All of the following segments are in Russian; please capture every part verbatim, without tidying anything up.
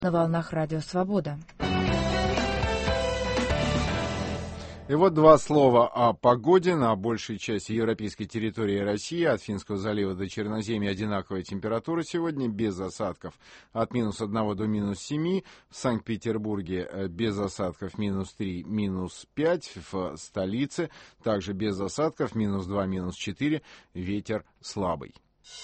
На волнах Радио Свобода. И вот два слова о погоде. На большей части европейской территории России, от Финского залива до Черноземья, одинаковая температура сегодня, без осадков, от минус одного до минус семи. В Санкт-Петербурге без осадков минус три, минус пять. В столице также без осадков минус два, минус четыре. Ветер слабый.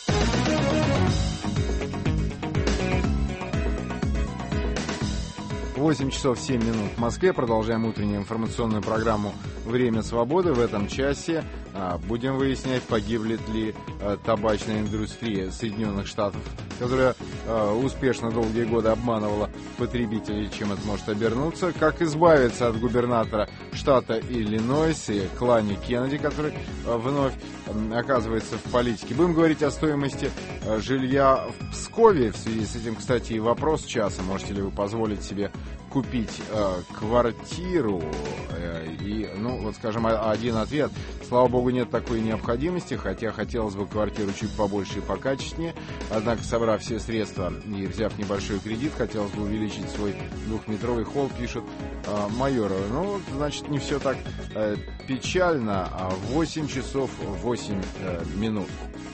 восемь часов семь минут в Москве. Продолжаем утреннюю информационную программу «Время свободы». В этом часе а, будем выяснять, погибнет ли а, табачная индустрия Соединенных Штатов, которая а, успешно долгие годы обманывала потребителей, чем это может обернуться. Как избавиться от губернатора штата Иллинойс и Клани Кеннеди, который а, вновь а, оказывается в политике. Будем говорить о стоимости а, жилья в Пскове. В связи с этим, кстати, и вопрос часа. Можете ли вы позволить себе купить э, квартиру? Э, и, ну, вот, скажем, один ответ. Слава богу, нет такой необходимости, хотя хотелось бы квартиру чуть побольше и покачественнее. Однако, собрав все средства и взяв небольшой кредит, хотелось бы увеличить свой двухметровый холл, пишут э, Майоровы. Ну, значит, не все так э, печально. А восемь часов восемь э, минут.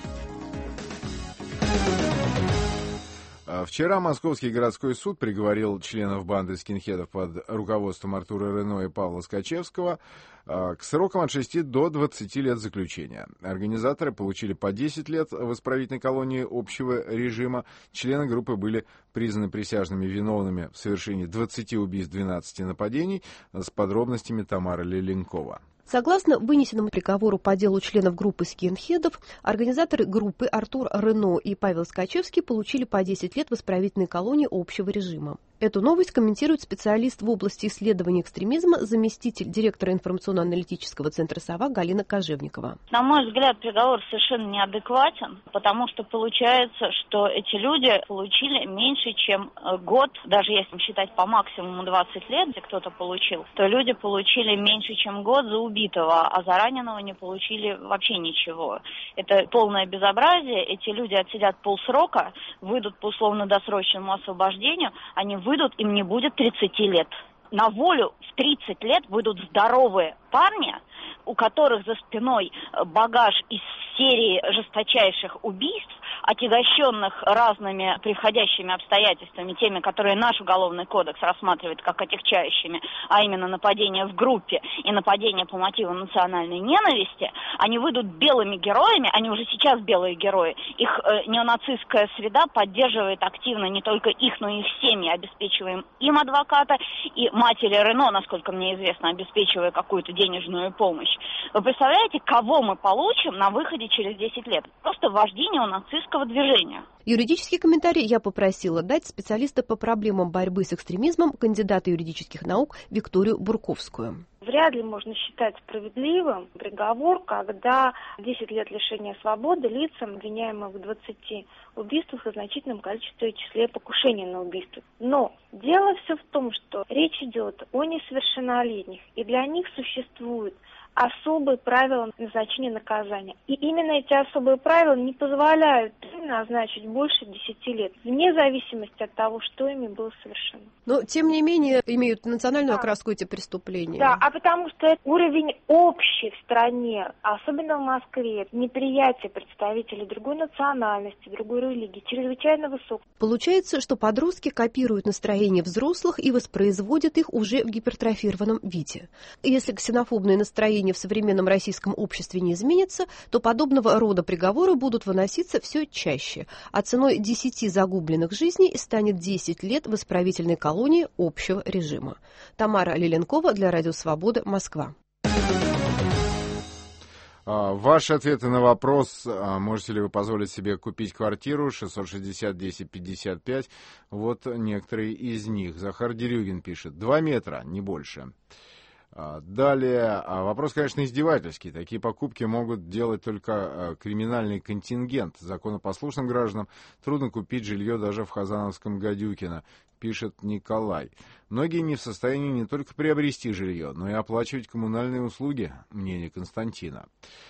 Вчера Московский городской суд приговорил членов банды скинхедов под руководством Артура Рено и Павла Скачевского к срокам от шести до двадцати лет заключения. Организаторы получили по десять лет в исправительной колонии общего режима. Члены группы были признаны присяжными виновными в совершении двадцати убийств, двенадцати нападений. С подробностями Тамара Леленкова. Согласно вынесенному приговору по делу членов группы скинхедов, организаторы группы Артур Рено и Павел Скачевский получили по десять лет в исправительной колонии общего режима. Эту новость комментирует специалист в области исследования экстремизма, заместитель директора информационно-аналитического центра «Сова» Галина Кожевникова. На мой взгляд, приговор совершенно неадекватен, потому что получается, что эти люди получили меньше, чем год, даже если считать по максимуму двадцать лет, где кто-то получил, то люди получили меньше, чем год за убитого, а за раненого не получили вообще ничего. Это полное безобразие. Эти люди отсидят полсрока, выйдут по условно-досрочному освобождению, они выйдут, им не будет тридцати лет. На волю в тридцать лет выйдут здоровые парни, у которых за спиной багаж из серии жесточайших убийств, отягощенных разными превходящими обстоятельствами, теми, которые наш уголовный кодекс рассматривает как отягчающими, а именно нападение в группе и нападение по мотивам национальной ненависти, они выйдут белыми героями, они уже сейчас белые герои. Их э, неонацистская среда поддерживает активно не только их, но и их семьи, обеспечиваем им адвоката, и матери Рено, насколько мне известно, обеспечивая какую-то денежную помощь. Вы представляете, кого мы получим на выходе через десять лет? Просто вожди неонацистского движения. Юридический комментарий я попросила дать специалиста по проблемам борьбы с экстремизмом, кандидата юридических наук Викторию Бурковскую. Вряд ли можно считать справедливым приговор, когда десять лет лишения свободы лицам, обвиняемым в двадцати убийствах и значительном количестве числе покушений на убийство. Но дело все в том, что речь идет о несовершеннолетних, и для них существуют особые правила назначения наказания. И именно эти особые правила не позволяют им назначить больше десяти лет, вне зависимости от того, что ими было совершено. Но, тем не менее, имеют национальную да. окраску эти преступления. Да, а потому что уровень общий в стране, особенно в Москве, неприятие представителей другой национальности, другой религии, чрезвычайно высок. Получается, что подростки копируют настроение взрослых и воспроизводят их уже в гипертрофированном виде. Если ксенофобные настроения в современном российском обществе не изменится, то подобного рода приговоры будут выноситься все чаще, а ценой десяти загубленных жизней станет десять лет в исправительной колонии общего режима. Тамара Леленкова для Радио Свобода, Москва. Ваши ответы на вопрос, можете ли вы позволить себе купить квартиру, шестьсот шестьдесят десять пятьдесят пять, вот некоторые из них. Захар Дерюгин пишет, два метра, не больше. Далее, вопрос, конечно, издевательский. Такие покупки могут делать только криминальный контингент. Законопослушным гражданам трудно купить жилье даже в Хазановском Гадюкино, пишет Николай. Многие не в состоянии не только приобрести жилье, но и оплачивать коммунальные услуги, мнение Константина.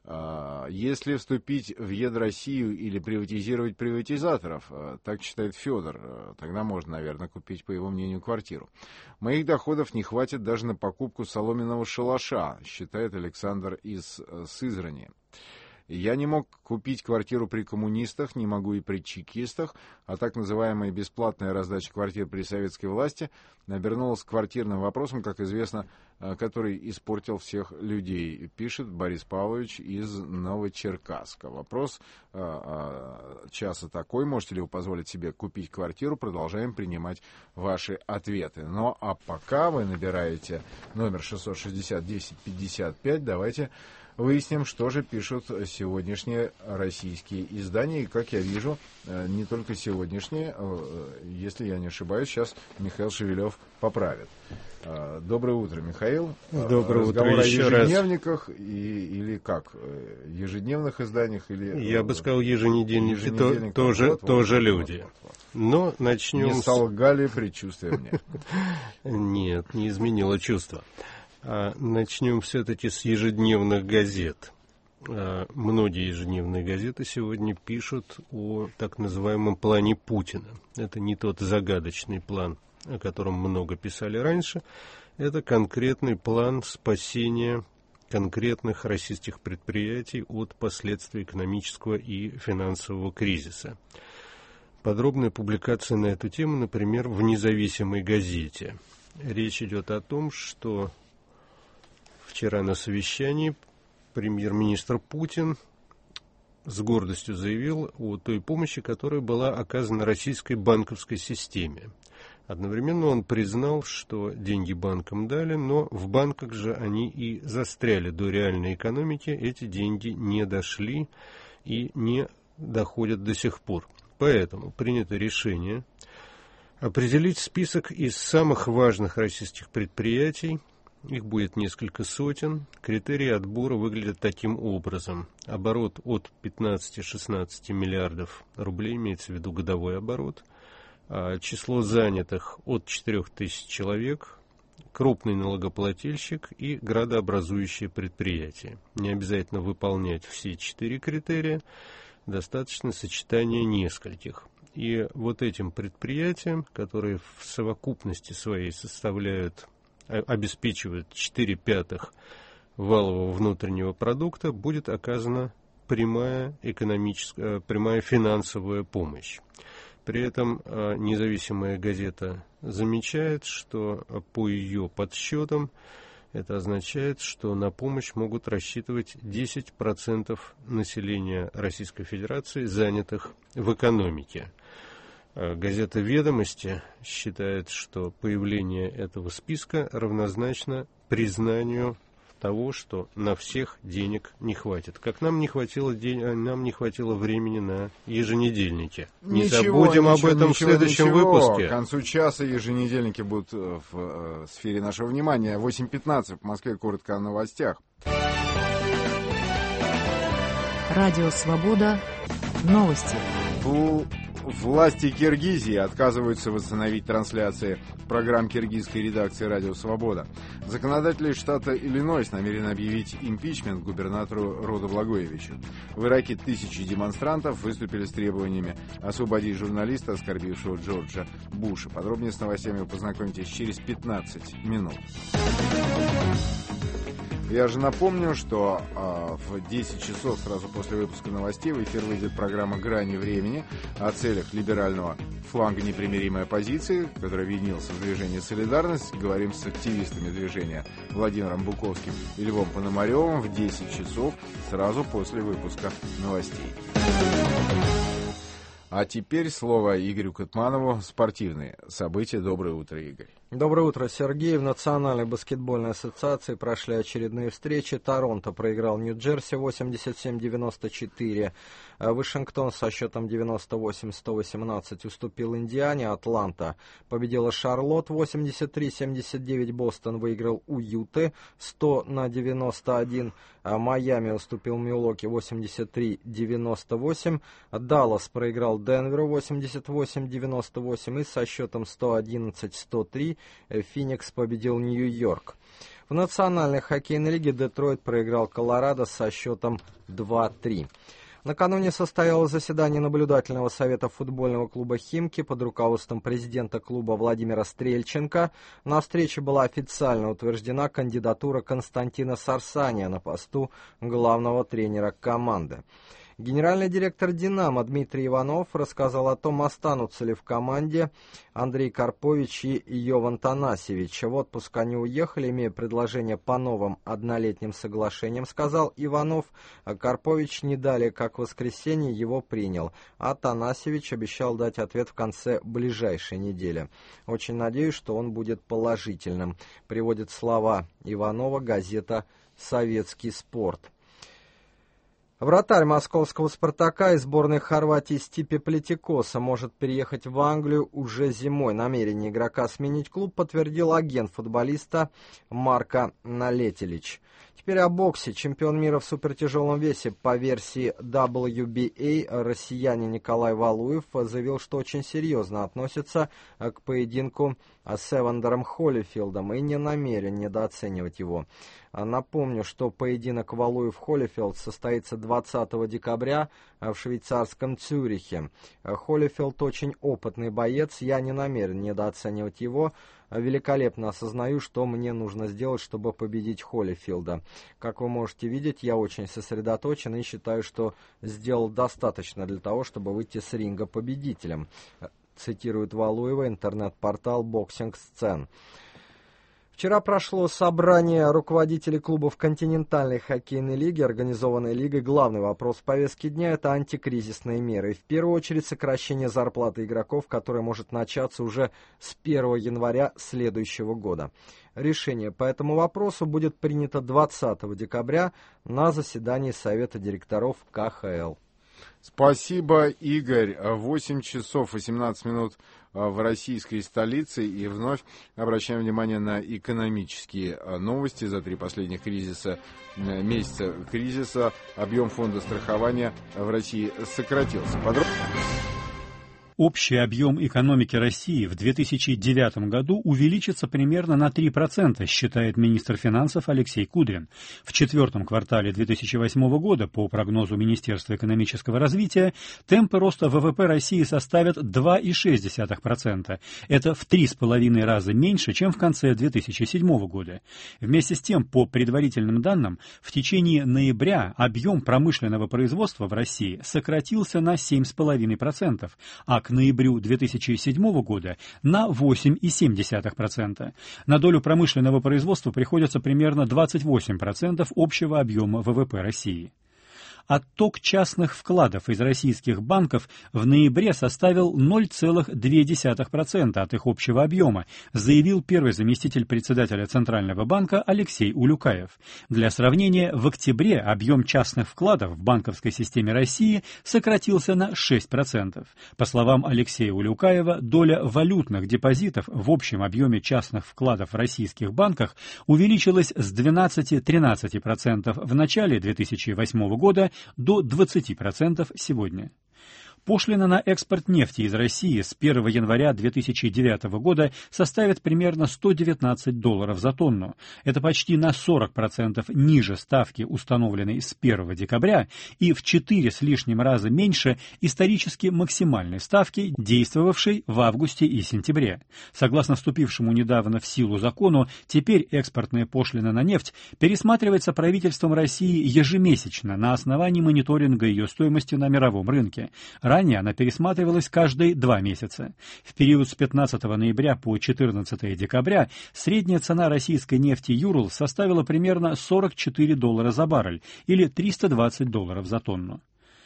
Если вступить в Едроссию или приватизировать приватизаторов, так считает Федор, тогда можно, наверное, купить, по его мнению, квартиру. Моих доходов не хватит даже на покупку соломенного шалаша, считает Александр из Сызрани. Я не мог купить квартиру при коммунистах, не могу и при чекистах, а так называемая бесплатная раздача квартир при советской власти обернулась квартирным вопросом, как известно, который испортил всех людей, пишет Борис Павлович из Новочеркасска. Вопрос а, а, часа такой: можете ли вы позволить себе купить квартиру? Продолжаем принимать ваши ответы. Ну а пока вы набираете номер шестьсот шестьдесят десять пятьдесят пять, давайте выясним, что же пишут сегодняшние российские издания. И, как я вижу, не только сегодняшние, если я не ошибаюсь, сейчас Михаил Шевелев поправит. Доброе утро, Михаил. Доброе Разговор утро о еще раз. ежедневниках и, или как? Ежедневных изданиях? Или, я бы сказал, еженедельники, еженедельник, то, тоже, вот, тоже вот, люди. Вот, вот, вот. Но начнем... Не солгали предчувствия мне. Нет, не изменило чувство. А начнем все-таки с ежедневных газет. А, многие ежедневные газеты сегодня пишут о так называемом плане Путина. Это не тот загадочный план, о котором много писали раньше. Это конкретный план спасения конкретных российских предприятий от последствий экономического и финансового кризиса. Подробная публикация на эту тему, например, в «Независимой газете». Речь идет о том, что вчера на совещании премьер-министр Путин с гордостью заявил о той помощи, которая была оказана российской банковской системе. Одновременно он признал, что деньги банкам дали, но в банках же они и застряли до реальной экономики, эти деньги не дошли и не доходят до сих пор. Поэтому принято решение определить список из самых важных российских предприятий. Их будет несколько сотен. Критерии отбора выглядят таким образом. Оборот от пятнадцати-шестнадцати миллиардов рублей, имеется в виду годовой оборот. Число занятых от четырёх тысяч человек. Крупный налогоплательщик и градообразующее предприятие. Не обязательно выполнять все четыре критерия. Достаточно сочетания нескольких. И вот этим предприятиям, которые в совокупности своей составляют... обеспечивают четыре пятых валового внутреннего продукта, будет оказана прямая экономическая, прямая финансовая помощь. При этом независимая газета замечает, что по ее подсчетам это означает, что на помощь могут рассчитывать десять процентов населения Российской Федерации, занятых в экономике. Газета «Ведомости» считает, что появление этого списка равнозначно признанию того, что на всех денег не хватит. Как нам не хватило, день, нам не хватило времени на еженедельники. Не ничего, забудем ничего, об этом ничего, в следующем ничего. выпуске. К концу часа еженедельники будут в э, сфере нашего внимания. восемь пятнадцать в Москве, коротко о новостях. Радио «Свобода». Новости. Фу. Власти Киргизии отказываются восстановить трансляции программ киргизской редакции «Радио Свобода». Законодатели штата Иллинойс намерены объявить импичмент губернатору Роду Благоевичу. В Ираке тысячи демонстрантов выступили с требованиями освободить журналиста, оскорбившего Джорджа Буша. Подробнее с новостями вы познакомитесь через пятнадцать минут. Я же напомню, что э, в десять часов сразу после выпуска новостей в эфир выйдет программа «Грани времени» о целях либерального фланга непримиримой оппозиции, который объединился в движении «Солидарность». Говорим с активистами движения Владимиром Буковским и Львом Пономаревым в десять часов сразу после выпуска новостей. А теперь слово Игорю Кутманову. Спортивные события. Доброе утро, Игорь. Доброе утро, Сергей. В Национальной баскетбольной ассоциации прошли очередные встречи. Торонто проиграл Нью-Джерси восемьдесят семь девяносто четыре. Вашингтон со счетом девяносто восемь сто восемнадцать уступил Индиане. Атланта победила Шарлотт восемьдесят три семьдесят девять. Бостон выиграл у Юты сто на девяносто один. Майами уступил Милуоки восемьдесят три девяносто восемь. Даллас проиграл Денверу восемьдесят восемь девяносто восемь, и со счетом сто одиннадцать сто три Феникс победил Нью-Йорк. В Национальной хоккейной лиге Детройт проиграл Колорадо со счетом два три. Накануне состоялось заседание наблюдательного совета футбольного клуба «Химки» под руководством президента клуба Владимира Стрельченко. На встрече была официально утверждена кандидатура Константина Сарсания на посту главного тренера команды. Генеральный директор «Динамо» Дмитрий Иванов рассказал о том, останутся ли в команде Андрей Карпович и Йован Танасевич. В отпуск они уехали, имея предложение по новым однолетним соглашениям, сказал Иванов. Карпович не далее, как в воскресенье, его принял, а Танасевич обещал дать ответ в конце ближайшей недели. «Очень надеюсь, что он будет положительным», приводит слова Иванова газета «Советский спорт». Вратарь московского «Спартака» и сборной Хорватии Стипе Плетикоса может переехать в Англию уже зимой. Намерение игрока сменить клуб подтвердил агент футболиста Марко Налетелич. Теперь о боксе. Чемпион мира в супертяжелом весе по версии дабл ю би эй россиянин Николай Валуев заявил, что очень серьезно относится к поединку с Эвандером Холлифилдом и не намерен недооценивать его. Напомню, что поединок Валуев-Холлифилд состоится двадцатого декабря в швейцарском Цюрихе. Холлифилд очень опытный боец, я не намерен недооценивать его. Великолепно осознаю, что мне нужно сделать, чтобы победить Холлифилда. Как вы можете видеть, я очень сосредоточен и считаю, что сделал достаточно для того, чтобы выйти с ринга победителем, цитирует Валуева интернет-портал «Боксинг Сцен». Вчера прошло собрание руководителей клубов континентальной хоккейной лиги, организованной лигой. Главный вопрос в повестке дня – это антикризисные меры. И в первую очередь сокращение зарплаты игроков, которое может начаться уже с первого января следующего года. Решение по этому вопросу будет принято двадцатого декабря на заседании Совета директоров ка ха эл. Спасибо, Игорь. восемь часов восемнадцать минут в российской столице. И вновь обращаем внимание на экономические новости. За три последних кризиса, месяца кризиса объем фонда страхования в России сократился. Подробно. Общий объем экономики России в две тысячи девятом году увеличится примерно на три процента, считает министр финансов Алексей Кудрин. В четвертом квартале две тысячи восьмого года, по прогнозу Министерства экономического развития, темпы роста вэ вэ пэ России составят два целых шесть десятых процента. Это в три с половиной раза меньше, чем в конце две тысячи седьмого года. Вместе с тем, по предварительным данным, в течение ноября объем промышленного производства в России сократился на семь целых пять десятых процента, а к ноябрю две тысячи седьмого года на восемь целых семь десятых процента. На долю промышленного производства приходится примерно двадцать восемь процентов общего объема вэ вэ пэ России. Отток частных вкладов из российских банков в ноябре составил ноль целых две десятых процента от их общего объема, заявил первый заместитель председателя Центрального банка Алексей Улюкаев. Для сравнения, в октябре объем частных вкладов в банковской системе России сократился на шесть процентов. По словам Алексея Улюкаева, доля валютных депозитов в общем объеме частных вкладов в российских банках увеличилась с двенадцати-тринадцати процентов в начале две тысячи восьмого года до двадцати процентов сегодня. Пошлина на экспорт нефти из России с первого января две тысячи девятого года составит примерно сто девятнадцать долларов за тонну. Это почти на сорок процентов ниже ставки, установленной с первого декабря, и в четыре с лишним раза меньше исторически максимальной ставки, действовавшей в августе и сентябре. Согласно вступившему недавно в силу закону, теперь экспортная пошлина на нефть пересматривается правительством России ежемесячно на основании мониторинга ее стоимости на мировом рынке. Ранее она пересматривалась каждые два месяца. В период с пятнадцатого ноября по четырнадцатого декабря средняя цена российской нефти Юрл составила примерно сорок четыре доллара за баррель или триста двадцать долларов за тонну.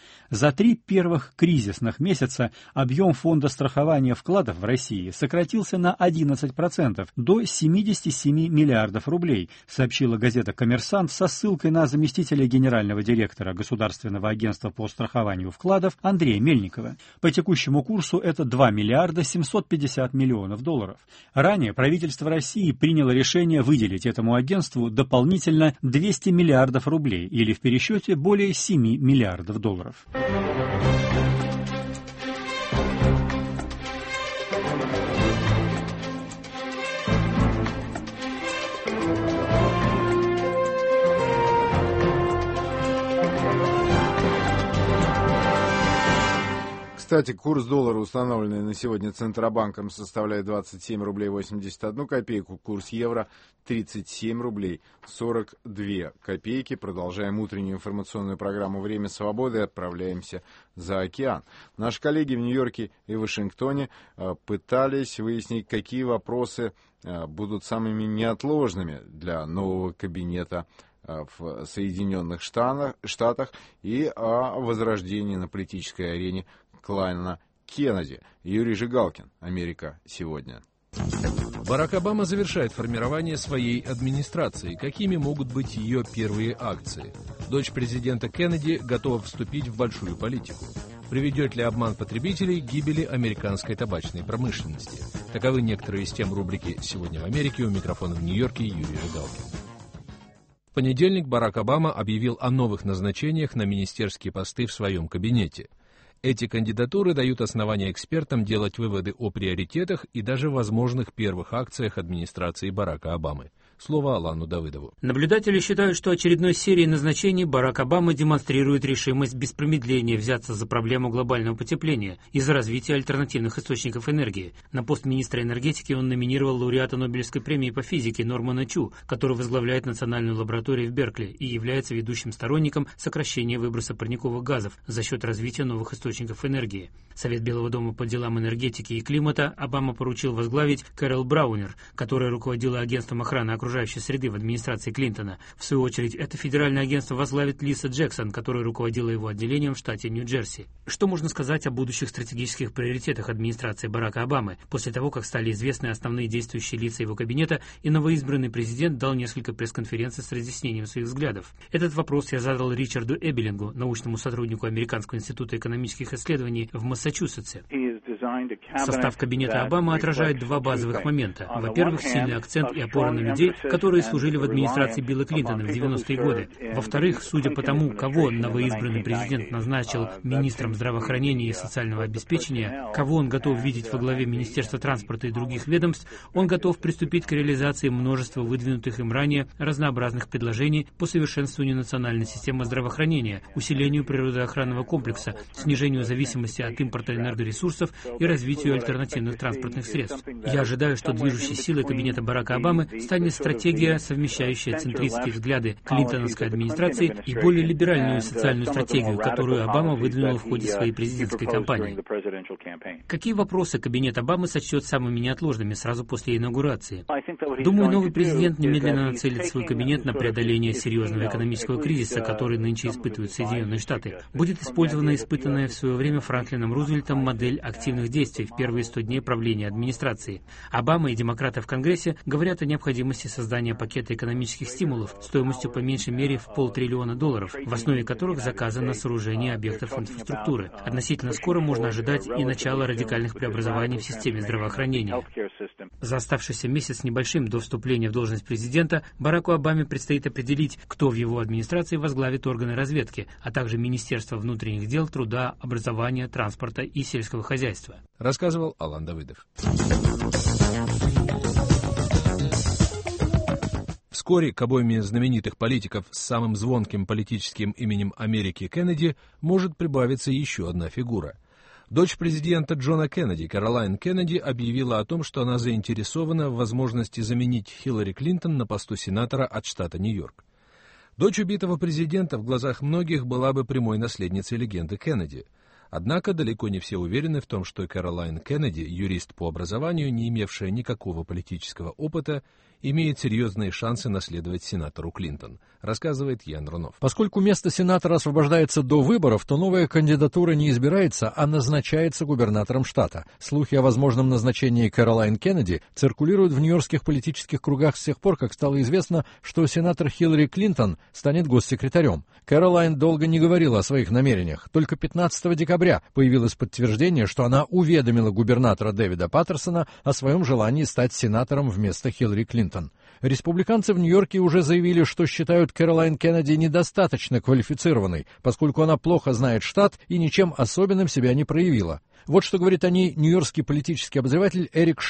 За три первых кризисных месяца объем фонда страхования вкладов в России сократился на одиннадцать процентов до семидесяти семи миллиардов рублей, сообщила газета «Коммерсант» со ссылкой на заместителя генерального директора Государственного агентства по страхованию вкладов Андрея Мельникова. По текущему курсу это два миллиарда семьсот пятьдесят миллионов долларов. Ранее правительство России приняло решение выделить этому агентству дополнительно двести миллиардов рублей или в пересчете более семи миллиардов долларов. Кстати, курс доллара, установленный на сегодня Центробанком, составляет двадцать семь рублей восемьдесят одну копейку, курс евро тридцать семь рублей сорок две копейки. Продолжаем утреннюю информационную программу «Время свободы» и отправляемся за океан. Наши коллеги в Нью-Йорке и Вашингтоне пытались выяснить, какие вопросы будут самыми неотложными для нового кабинета в Соединенных Штатах и о возрождении на политической арене клана Кеннеди. Юрий Жигалкин, «Америка сегодня». Барак Обама завершает формирование своей администрации. Какими могут быть ее первые акции? Дочь президента Кеннеди готова вступить в большую политику. Приведет ли обман потребителей к гибели американской табачной промышленности? Таковы некоторые из тем рубрики «Сегодня в Америке». У микрофона в Нью-Йорке Юрий Жигалкин. В понедельник Барак Обама объявил о новых назначениях на министерские посты в своем кабинете. Эти кандидатуры дают основания экспертам делать выводы о приоритетах и даже возможных первых акциях администрации Барака Обамы. Слово Алану Давыдову. Наблюдатели считают, что очередной серией назначений Барак Обама демонстрирует решимость без промедления взяться за проблему глобального потепления и за развитие альтернативных источников энергии. На пост министра энергетики он номинировал лауреата Нобелевской премии по физике Нормана Чу, который возглавляет национальную лабораторию в Беркли и является ведущим сторонником сокращения выброса парниковых газов за счет развития новых источников энергии. Совет Белого дома по делам энергетики и климата Обама поручил возглавить Кэрол Браунер, которая руководила агентством охраны окружающей среды в администрации Клинтона. В свою очередь, это федеральное агентство возглавит Лиса Джексон, которая руководила его отделением в штате Нью-Джерси. Что можно сказать о будущих стратегических приоритетах администрации Барака Обамы после того, как стали известны основные действующие лица его кабинета и новоизбранный президент дал несколько пресс-конференций с разъяснением своих взглядов? Этот вопрос я задал Ричарду Эбелингу, научному сотруднику Американского института экономических исследований в Массачусетсе. Состав кабинета Обамы отражает два базовых момента. Во-первых, сильный акцент и опора на людей, которые служили в администрации Билла Клинтона в девяностые годы. Во-вторых, судя по тому, кого новоизбранный президент назначил министром здравоохранения и социального обеспечения, кого он готов видеть во главе Министерства транспорта и других ведомств, он готов приступить к реализации множества выдвинутых им ранее разнообразных предложений по совершенствованию национальной системы здравоохранения, усилению природоохранного комплекса, снижению зависимости от импорта энергоресурсов и развитию альтернативных транспортных средств. Я ожидаю, что движущей силой кабинета Барака Обамы станет стратегия, совмещающая центристские взгляды клинтоновской администрации и более либеральную социальную стратегию, которую Обама выдвинул в ходе своей президентской кампании. Какие вопросы кабинет Обамы сочтет самыми неотложными сразу после инаугурации? Думаю, новый президент немедленно нацелит свой кабинет на преодоление серьезного экономического кризиса, который нынче испытывают Соединенные Штаты. Будет использована испытанная в свое время Франклином Рузвельтом модель активных действий в первые сто дней правления администрации. Обама и демократы в Конгрессе говорят о необходимости создания пакета экономических стимулов стоимостью по меньшей мере в полтриллиона долларов, в основе которых заказано сооружение объектов инфраструктуры. Относительно скоро можно ожидать и начало радикальных преобразований в системе здравоохранения. За оставшийся месяц с небольшим до вступления в должность президента Бараку Обаме предстоит определить, кто в его администрации возглавит органы разведки, а также Министерство внутренних дел, труда, образования, транспорта и сельского хозяйства. Рассказывал Алан Давыдов. Вскоре к обойме знаменитых политиков с самым звонким политическим именем Америки Кеннеди может прибавиться еще одна фигура. Дочь президента Джона Кеннеди, Кэролайн Кеннеди, объявила о том, что она заинтересована в возможности заменить Хиллари Клинтон на посту сенатора от штата Нью-Йорк. Дочь убитого президента в глазах многих была бы прямой наследницей легенды Кеннеди. Однако далеко не все уверены в том, что Кэролайн Кеннеди, юрист по образованию, не имевшая никакого политического опыта, имеет серьезные шансы наследовать сенатору Клинтон, рассказывает Ян Рунов. Поскольку место сенатора освобождается до выборов, то новая кандидатура не избирается, а назначается губернатором штата. Слухи о возможном назначении Кэролайн Кеннеди циркулируют в нью-йоркских политических кругах с тех пор, как стало известно, что сенатор Хиллари Клинтон станет госсекретарем. Кэролайн долго не говорила о своих намерениях. Только пятнадцатого декабря появилось подтверждение, что она уведомила губернатора Дэвида Паттерсона о своем желании стать сенатором вместо Хиллари Клинтон. Республиканцы в Нью-Йорке уже заявили, что считают Кэролайн Кеннеди недостаточно квалифицированной, поскольку она плохо знает штат и ничем особенным себя не проявила. Вот что говорит о ней нью-йоркский политический обозреватель Эрик Шон.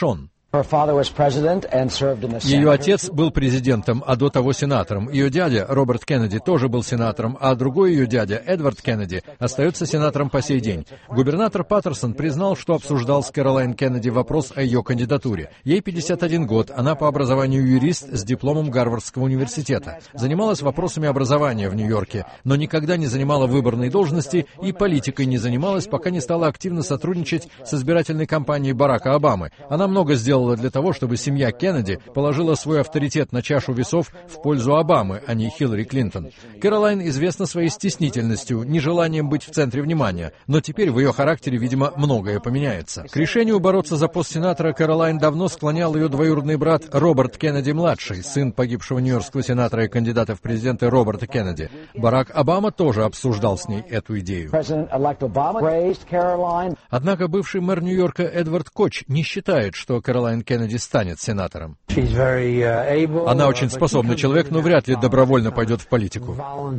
Ее отец был президентом, а до того сенатором. Ее дядя, Роберт Кеннеди, тоже был сенатором, а другой ее дядя, Эдвард Кеннеди, остается сенатором по сей день. Губернатор Паттерсон признал, что обсуждал с Кэролайн Кеннеди вопрос о ее кандидатуре. Ей пятьдесят один год, она по образованию юрист с дипломом Гарвардского университета. Занималась вопросами образования в Нью-Йорке, но никогда не занимала выборной должности и политикой не занималась, пока не стала активно сотрудничать с избирательной кампанией Барака Обамы. Она много сделала для того, чтобы семья Кеннеди положила свой авторитет на чашу весов в пользу Обамы, а не Хиллари Клинтон. Кэролайн известна своей стеснительностью, нежеланием быть в центре внимания, но теперь в ее характере, видимо, многое поменяется. К решению бороться за пост сенатора Кэролайн давно склонял ее двоюродный брат Роберт Кеннеди-младший, сын погибшего нью-йоркского сенатора и кандидата в президенты Роберта Кеннеди. Барак Обама тоже обсуждал с ней эту идею. Однако бывший мэр Нью-Йорка Эдвард Коч не считает, что Кэролайн Кеннеди станет сенатором. Она очень способный человек, но вряд ли добровольно пойдет в политику.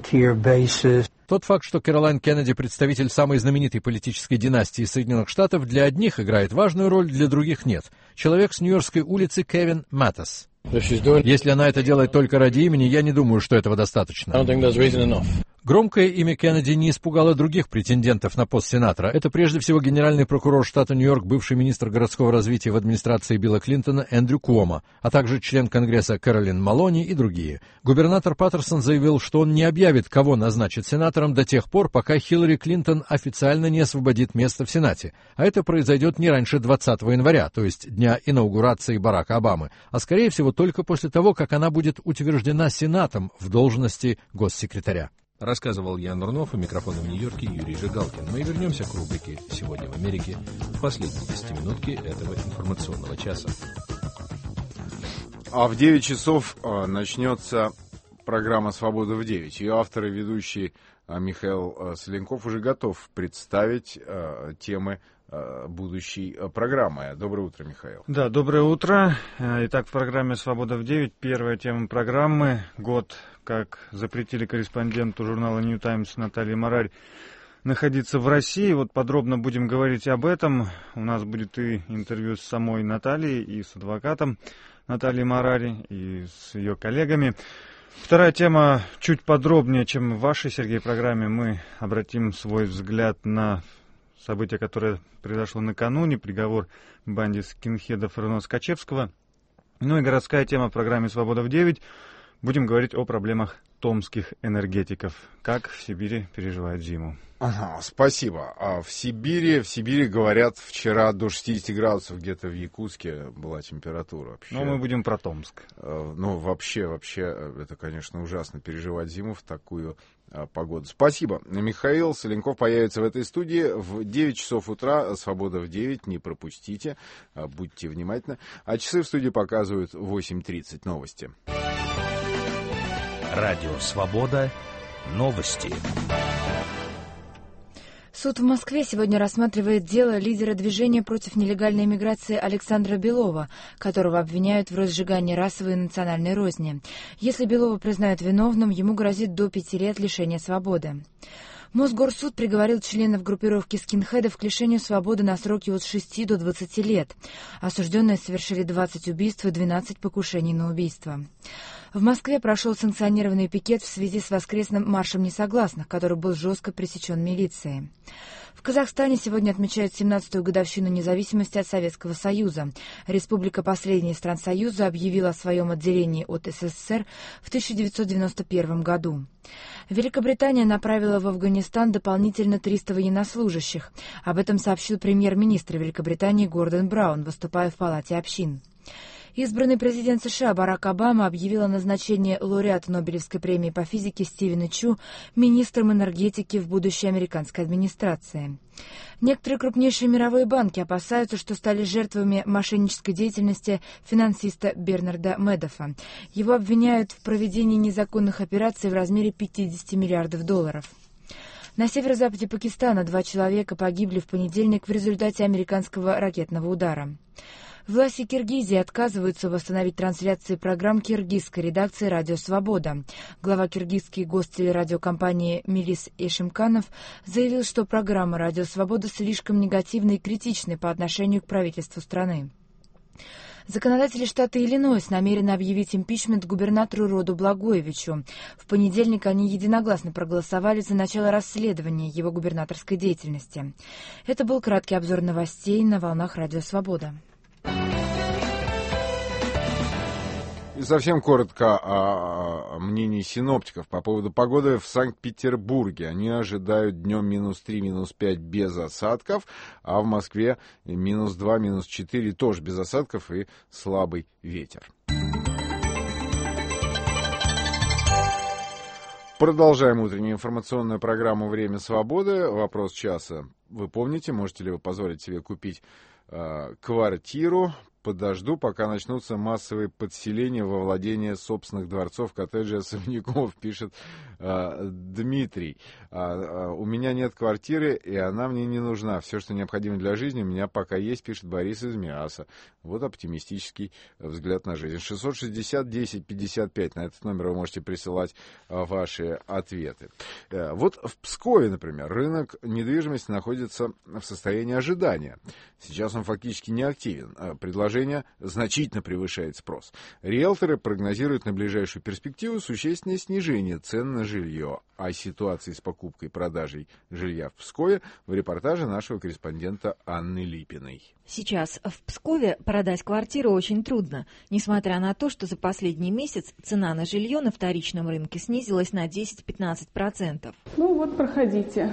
Тот факт, что Кэролайн Кеннеди представитель самой знаменитой политической династии Соединенных Штатов, для одних играет важную роль, для других нет. Человек с Нью-Йоркской улицы Кевин Маттес. Если она это делает только ради имени, я не думаю, что этого достаточно. Громкое имя Кеннеди не испугало других претендентов на пост сенатора. Это прежде всего генеральный прокурор штата Нью-Йорк, бывший министр городского развития в администрации Билла Клинтона Эндрю Куомо, а также член Конгресса Кэролин Малони и другие. Губернатор Паттерсон заявил, что он не объявит, кого назначит сенатором до тех пор, пока Хиллари Клинтон официально не освободит место в Сенате. А это произойдет не раньше двадцатого января, то есть дня инаугурации Барака Обамы, а скорее всего только после того, как она будет утверждена Сенатом в должности госсекретаря. Рассказывал Ян Нурнов, у микрофона в Нью-Йорке Юрий Жигалкин. Мы вернемся к рубрике «Сегодня в Америке» в последней десятиминутке этого информационного часа. А в девять часов а, начнется программа «Свобода в девять». Ее автор и ведущий а, Михаил а, Соленков уже готов представить а, темы а, будущей а, программы. Доброе утро, Михаил. Да, доброе утро. Итак, в программе «Свобода в девять» первая тема программы — год, как запретили корреспонденту журнала «Нью Таймс» Наталье Марарь находиться в России. Вот подробно будем говорить об этом. У нас будет и интервью с самой Натальей, и с адвокатом Натальей Марари, и с ее коллегами. Вторая тема чуть подробнее, чем в вашей, Сергей, программе. Мы обратим свой взгляд на событие, которое произошло накануне, приговор банде скинхедов Рено Скачевского. Ну и городская тема в программе «Свобода в девять». Будем говорить о проблемах томских энергетиков. Как в Сибири переживают зиму. Ага, спасибо. А в Сибири, в Сибири, говорят, вчера до шестидесяти градусов где-то в Якутске была температура. Вообще, ну, мы будем про Томск. Э, ну, вообще, вообще, это, конечно, ужасно переживать зиму в такую э, погоду. Спасибо. Михаил Соленков появится в этой студии в девять часов утра. «Свобода в девять». Не пропустите. Э, будьте внимательны. А часы в студии показывают восемь тридцать. Новости. Радио «Свобода». Новости. Суд в Москве сегодня рассматривает дело лидера движения против нелегальной иммиграции Александра Белова, которого обвиняют в разжигании расовой и национальной розни. Если Белова признают виновным, ему грозит до пяти лет лишения свободы. Мосгорсуд приговорил членов группировки скинхедов к лишению свободы на сроки от шести до двадцати лет. Осужденные совершили двадцать убийств и двенадцать покушений на убийство. В Москве прошел санкционированный пикет в связи с воскресным маршем несогласных, который был жестко пресечен милицией. В Казахстане сегодня отмечают семнадцатую годовщину независимости от Советского Союза. Республика последняя из стран Союза объявила о своем отделении от СССР в тысяча девятьсот девяносто первом году. Великобритания направила в Афганистан дополнительно триста военнослужащих. Об этом сообщил премьер-министр Великобритании Гордон Браун, выступая в Палате общин. Избранный президент США Барак Обама объявил о назначении лауреата Нобелевской премии по физике Стивена Чу министром энергетики в будущей американской администрации. Некоторые крупнейшие мировые банки опасаются, что стали жертвами мошеннической деятельности финансиста Бернарда Медофа. Его обвиняют в проведении незаконных операций в размере пятидесяти миллиардов долларов. На северо-западе Пакистана два человека погибли в понедельник в результате американского ракетного удара. Власти Киргизии отказываются восстановить трансляции программ киргизской редакции «Радио Свобода». Глава киргизской гостелерадиокомпании Милис Эшимканов заявил, что программа «Радио Свобода» слишком негативны и критичны по отношению к правительству страны. Законодатели штата Иллинойс намерены объявить импичмент губернатору Роду Благоевичу. В понедельник они единогласно проголосовали за начало расследования его губернаторской деятельности. Это был краткий обзор новостей на волнах Радио Свобода. И совсем коротко о мнении синоптиков по поводу погоды в Санкт-Петербурге. Они ожидают днем минус три, минус пять без осадков, а в Москве минус два, минус четыре тоже без осадков и слабый ветер. Продолжаем утреннюю информационную программу «Время свободы». Вопрос часа. Вы помните, можете ли вы позволить себе купить э, квартиру? Подожду, пока начнутся массовые подселения во владение собственных дворцов, коттеджей, особняков, пишет э, Дмитрий. А, а, у меня нет квартиры, и она мне не нужна. Все, что необходимо для жизни, у меня пока есть, пишет Борис из Миаса. Вот оптимистический взгляд на жизнь. шестьсот шестьдесят десять пятьдесят пять. На этот номер вы можете присылать а, ваши ответы. А, вот в Пскове, например, рынок недвижимости находится в состоянии ожидания. Сейчас он фактически не активен. Предложение значительно превышает спрос. Риэлторы прогнозируют на ближайшую перспективу существенное снижение цен на жилье. О ситуации с покупкой и продажей жилья в Пскове в репортаже нашего корреспондента Анны Липиной. Сейчас в Пскове продать квартиру очень трудно, несмотря на то, что за последний месяц цена на жилье на вторичном рынке снизилась на десять-пятнадцать процентов. Ну вот, проходите.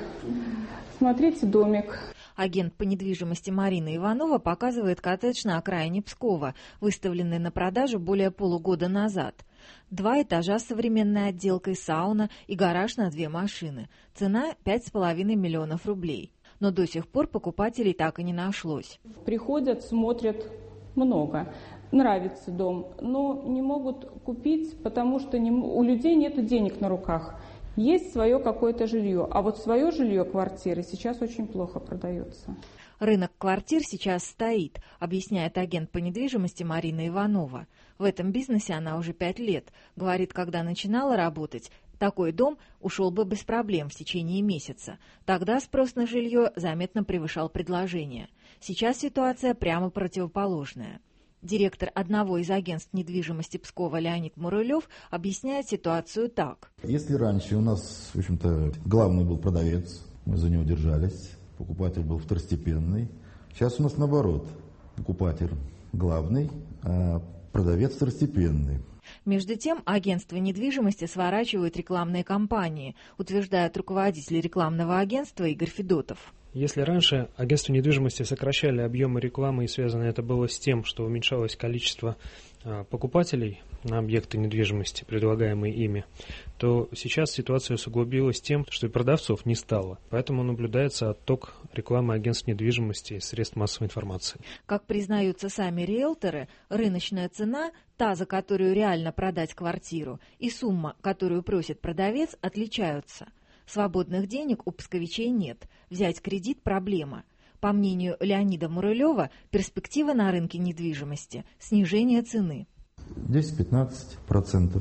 Смотрите домик. Агент по недвижимости Марина Иванова показывает коттедж на окраине Пскова, выставленный на продажу более полугода назад. Два этажа с современной отделкой, сауна и гараж на две машины. Цена пять с половиной миллионов рублей. Но до сих пор покупателей так и не нашлось. Приходят, смотрят много. Нравится дом, но не могут купить, потому что не, у людей нет денег на руках. Есть свое какое-то жилье, а вот свое жилье, квартиры, сейчас очень плохо продается. Рынок квартир сейчас стоит, объясняет агент по недвижимости Марина Иванова. В этом бизнесе она уже пять лет. Говорит, когда начинала работать, такой дом ушел бы без проблем в течение месяца. Тогда спрос на жилье заметно превышал предложение. Сейчас ситуация прямо противоположная. Директор одного из агентств недвижимости Пскова Леонид Мурылев объясняет ситуацию так. Если раньше у нас, в общем-то, главный был продавец, мы за него держались, покупатель был второстепенный. Сейчас у нас наоборот, покупатель главный, а продавец второстепенный. Между тем, агентства недвижимости сворачивают рекламные кампании, утверждает руководитель рекламного агентства Игорь Федотов. Если раньше агентства недвижимости сокращали объемы рекламы, и связано это было с тем, что уменьшалось количество покупателей на объекты недвижимости, предлагаемые ими, то сейчас ситуация усугубилась тем, что и продавцов не стало. Поэтому наблюдается отток рекламы агентств недвижимости и средств массовой информации. Как признаются сами риэлторы, рыночная цена, та, за которую реально продать квартиру, и сумма, которую просит продавец, отличаются. Свободных денег у псковичей нет. Взять кредит – проблема. По мнению Леонида Мурылева, перспектива на рынке недвижимости – снижение цены. десять-пятнадцать процентов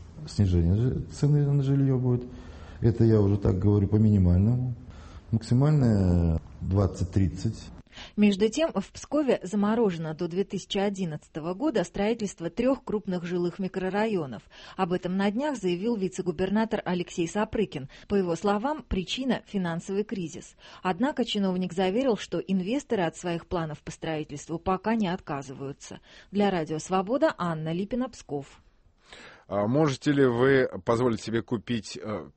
снижения цены на жилье будет. Это я уже так говорю по минимальному. Максимальное двадцать-тридцать процентов. Между тем, в Пскове заморожено до две тысячи одиннадцатого года строительство трех крупных жилых микрорайонов. Об этом на днях заявил вице-губернатор Алексей Сапрыкин. По его словам, причина – финансовый кризис. Однако чиновник заверил, что инвесторы от своих планов по строительству пока не отказываются. Для Радио Свобода Анна Липина, Псков. Можете ли вы позволить себе купить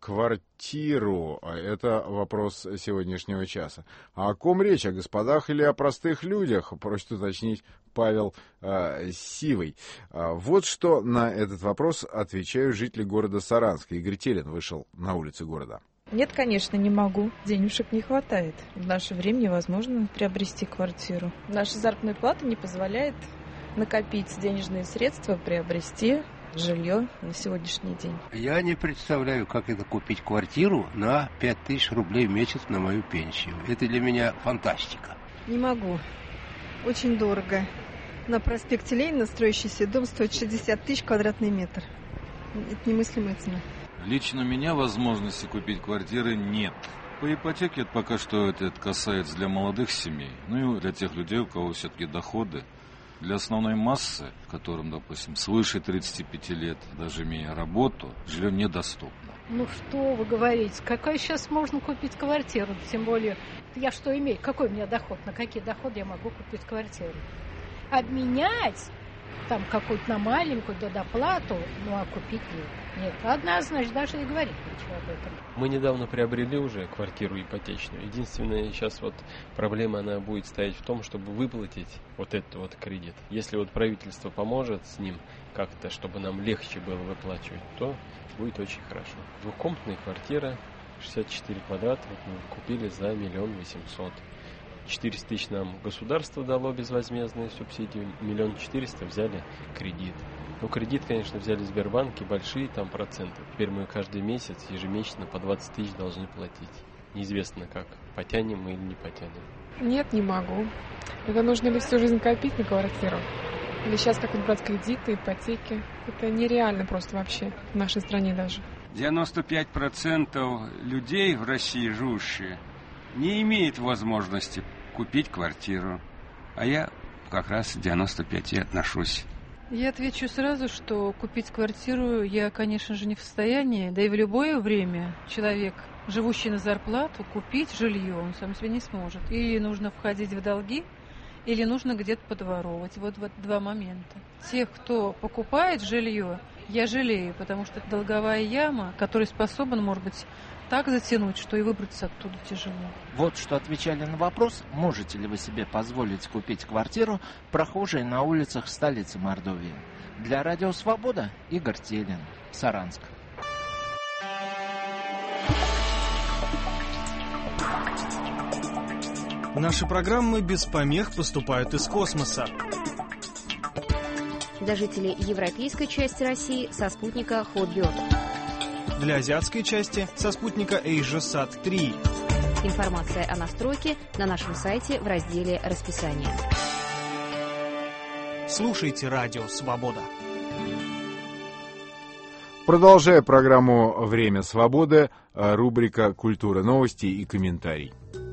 квартиру? Это вопрос сегодняшнего часа. А о ком речь? О господах или о простых людях? Просит уточнить Павел э, Сивый. Вот что на этот вопрос отвечают жители города Саранска. Игорь Телин вышел на улицы города. Нет, конечно, не могу. Денежек не хватает. В наше время невозможно приобрести квартиру. Наша заработная плата не позволяет накопить денежные средства, приобрести жилье на сегодняшний день. Я не представляю, как это купить квартиру на пять тысяч рублей в месяц на мою пенсию. Это для меня фантастика. Не могу. Очень дорого. На проспекте Ленина строящийся дом стоит шестьдесят тысяч квадратный метр. Это немыслимая цена. Лично у меня возможности купить квартиры нет. По ипотеке это пока что это касается для молодых семей. Ну и для тех людей, у кого все-таки доходы Для основной массы, которым, допустим, свыше тридцати пяти лет, даже имея работу, жилье недоступно. Ну что вы говорите, какая сейчас можно купить квартиру? Тем более, я что имею? Какой у меня доход? На какие доходы я могу купить квартиру? Обменять там какую-то на маленькую доплату, ну а купить нет. Нет, однозначно даже и говорить ничего об этом. Мы недавно приобрели уже квартиру ипотечную. Единственная сейчас вот проблема, она будет стоять в том, чтобы выплатить вот этот вот кредит. Если вот правительство поможет с ним как-то, чтобы нам легче было выплачивать, то будет очень хорошо. Двухкомнатная квартира, шестьдесят четыре квадрата, вот мы купили за миллион восемьсот. четыреста тысяч нам государство дало безвозмездную субсидию, миллион четыреста взяли кредит. Ну, кредит, конечно, взяли в Сбербанке, большие там проценты. Теперь мы каждый месяц ежемесячно по двадцать тысяч должны платить. Неизвестно как, потянем мы или не потянем. Нет, не могу. Это нужно ли всю жизнь копить на квартиру? Или сейчас как-то брать кредиты, ипотеки? Это нереально просто вообще, в нашей стране даже. девяносто пять процентов людей в России живущие не имеют возможности купить квартиру. А я как раз к девяноста пяти отношусь. Я отвечу сразу, что купить квартиру я, конечно же, не в состоянии. Да и в любое время человек, живущий на зарплату, купить жилье он сам себе не сможет. Или нужно входить в долги, или нужно где-то подворовывать. Вот, вот два момента. Тех, кто покупает жилье, я жалею, потому что это долговая яма, которая способна, может быть, так затянуть, что и выбраться оттуда тяжело. Вот что отвечали на вопрос, можете ли вы себе позволить купить квартиру, прохожие на улицах столицы Мордовии. Для Радио Свобода Игорь Телин, Саранск. Наши программы без помех поступают из космоса. Для жителей европейской части России со спутника Hotbird. Для азиатской части со спутника AsiaSat три. Информация о настройке на нашем сайте в разделе «Расписание». Слушайте Радио Свобода. Продолжая программу «Время свободы», рубрика «Культура, новости и комментарий».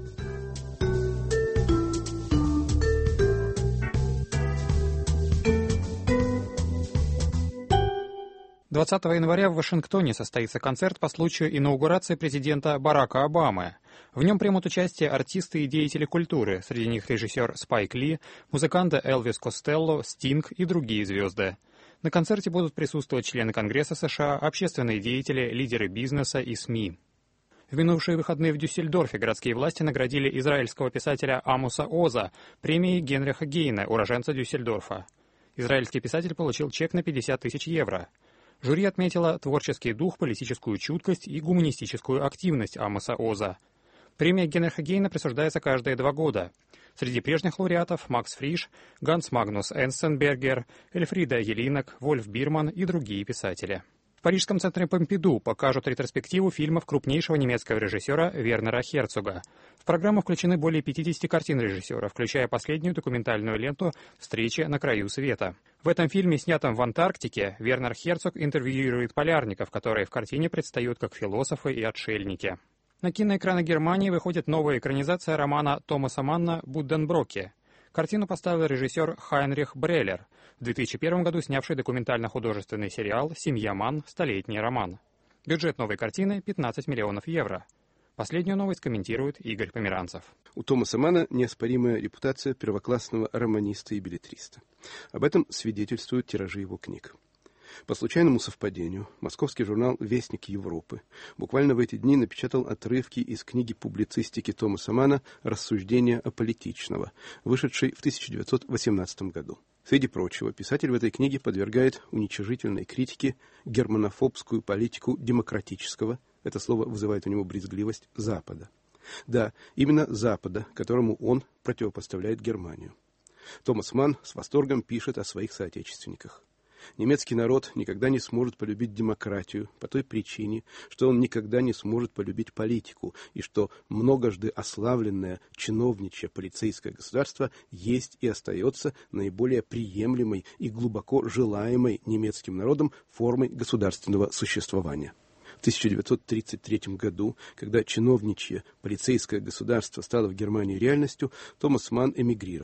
двадцатого января в Вашингтоне состоится концерт по случаю инаугурации президента Барака Обамы. В нем примут участие артисты и деятели культуры, среди них режиссер Спайк Ли, музыканты Элвис Костелло, Стинг и другие звезды. На концерте будут присутствовать члены Конгресса США, общественные деятели, лидеры бизнеса и СМИ. В минувшие выходные в Дюссельдорфе городские власти наградили израильского писателя Амоса Оза премией Генриха Гейна, уроженца Дюссельдорфа. Израильский писатель получил чек на пятьдесят тысяч евро. Жюри отметило творческий дух, политическую чуткость и гуманистическую активность Амоса Оза. Премия Генриха Гейна присуждается каждые два года. Среди прежних лауреатов Макс Фриш, Ганс Магнус Энсенбергер, Эльфрида Елинок, Вольф Бирман и другие писатели. В Парижском центре Помпиду покажут ретроспективу фильмов крупнейшего немецкого режиссера Вернера Херцога. В программу включены более пятидесяти картин режиссера, включая последнюю документальную ленту «Встреча на краю света». В этом фильме, снятом в Антарктике, Вернер Херцог интервьюирует полярников, которые в картине предстают как философы и отшельники. На киноэкраны Германии выходит новая экранизация романа Томаса Манна «Будденброки». Картину поставил режиссер Хайнрих Бреллер, в две тысячи первом году снявший документально-художественный сериал «Семья Манн. Столетний роман». Бюджет новой картины – пятнадцать миллионов евро. Последнюю новость комментирует Игорь Померанцев. У Томаса Манна неоспоримая репутация первоклассного романиста и беллетриста. Об этом свидетельствуют тиражи его книг. По случайному совпадению, московский журнал «Вестник Европы» буквально в эти дни напечатал отрывки из книги публицистики Томаса Манна «Рассуждения аполитичного», вышедшей в тысяча девятьсот восемнадцатом году. Среди прочего, писатель в этой книге подвергает уничижительной критике германофобскую политику демократического, это слово вызывает у него брезгливость, Запада. Да, именно Запада, которому он противопоставляет Германию. Томас Манн с восторгом пишет о своих соотечественниках. Немецкий народ никогда не сможет полюбить демократию по той причине, что он никогда не сможет полюбить политику, и что многожды ославленное чиновничье полицейское государство есть и остается наиболее приемлемой и глубоко желаемой немецким народом формой государственного существования. В тысяча девятьсот тридцать третьем году, когда чиновничье полицейское государство стало в Германии реальностью, Томас Манн эмигрировал.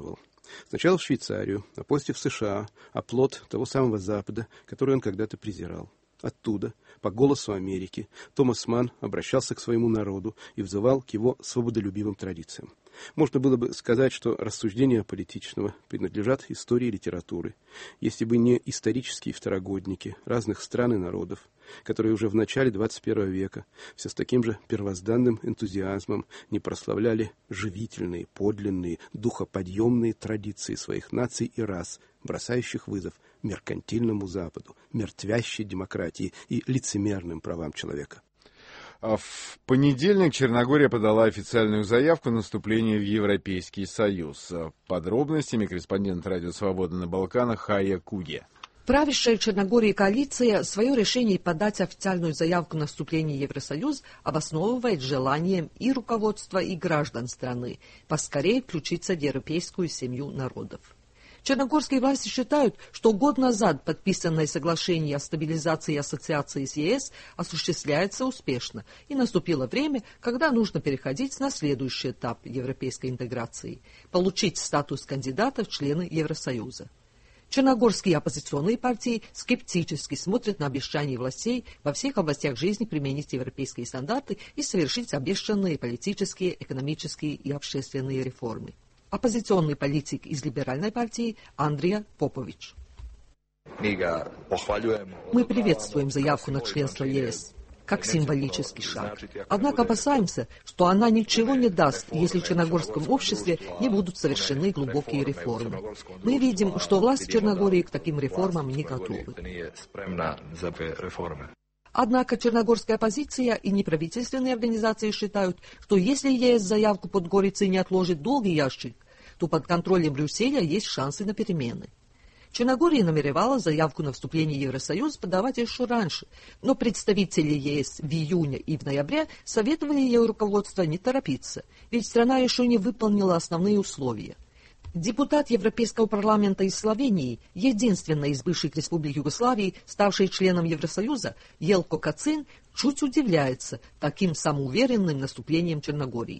Сначала в Швейцарию, а после в США, оплот того самого Запада, который он когда-то презирал. Оттуда, по голосу Америки, Томас Манн обращался к своему народу и взывал к его свободолюбивым традициям. Можно было бы сказать, что рассуждения политичного принадлежат истории литературы, если бы не исторические второгодники разных стран и народов, которые уже в начале двадцать первого века все с таким же первозданным энтузиазмом не прославляли живительные, подлинные, духоподъемные традиции своих наций и рас, бросающих вызов меркантильному Западу, мертвящей демократии и лицемерным правам человека. В понедельник Черногория подала официальную заявку на вступление в Европейский Союз. Подробностями корреспондент Радио Свобода на Балканах Хая Куге. Правящая Черногории коалиция свое решение подать официальную заявку на вступление в Евросоюз обосновывает желанием и руководства, и граждан страны поскорее включиться в европейскую семью народов. Черногорские власти считают, что год назад подписанное соглашение о стабилизации и ассоциации с ЕС осуществляется успешно, и наступило время, когда нужно переходить на следующий этап европейской интеграции – получить статус кандидата в члены Евросоюза. Черногорские оппозиционные партии скептически смотрят на обещания властей во всех областях жизни применить европейские стандарты и совершить обещанные политические, экономические и общественные реформы. Оппозиционный политик из либеральной партии Андрия Попович. Мы приветствуем заявку на членство в ЕС как символический шаг. Однако опасаемся, что она ничего не даст, если в черногорском обществе не будут совершены глубокие реформы. Мы видим, что власть Черногории к таким реформам не готовы. Однако черногорская оппозиция и неправительственные организации считают, что если ЕС заявку Подгорицы не отложит долгий ящик, то под контролем Брюсселя есть шансы на перемены. Черногория намеревалась заявку на вступление в Евросоюз подавать еще раньше, но представители ЕС в июне и в ноябре советовали ее руководство не торопиться, ведь страна еще не выполнила основные условия. Депутат Европейского парламента из Словении, единственной из бывших республик Югославии, ставшей членом Евросоюза, Елко Кацин, чуть удивляется таким самоуверенным наступлением Черногории.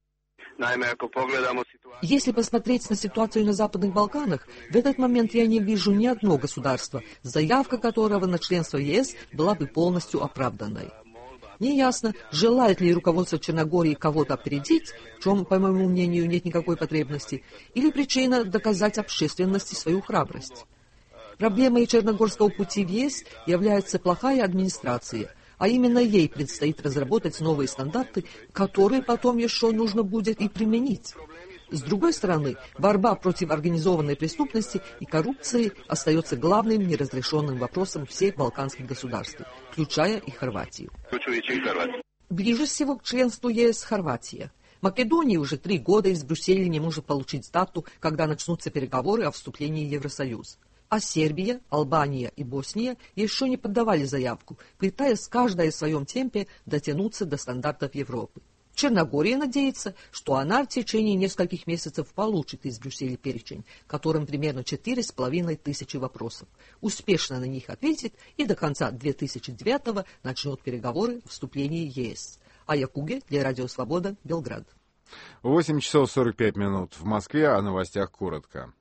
Если посмотреть на ситуацию на Западных Балканах, в этот момент я не вижу ни одного государства, заявка которого на членство в ЕС была бы полностью оправданной. Неясно, желает ли руководство Черногории кого-то опередить, в чем, по моему мнению, нет никакой потребности, или причина доказать общественности свою храбрость. Проблемой черногорского пути в ЕС является плохая администрация, а именно ей предстоит разработать новые стандарты, которые потом еще нужно будет и применить. С другой стороны, борьба против организованной преступности и коррупции остается главным неразрешенным вопросом всех балканских государств, включая и Хорватию. Ближе всего к членству ЕС Хорватия. Македония уже три года из Брюсселя не может получить дату, когда начнутся переговоры о вступлении в Евросоюз. А Сербия, Албания и Босния еще не подавали заявку, пытаясь каждая в своем темпе дотянуться до стандартов Европы. Черногория надеется, что она в течение нескольких месяцев получит из Брюсселя перечень, которым примерно четыре с половиной тысячи вопросов, успешно на них ответит и до конца две тысячи девятого начнет переговоры о вступлении в ЕС. Ая Куге для Радио Свобода, Белград. восемь часов сорок пять минут в Москве, о новостях коротко.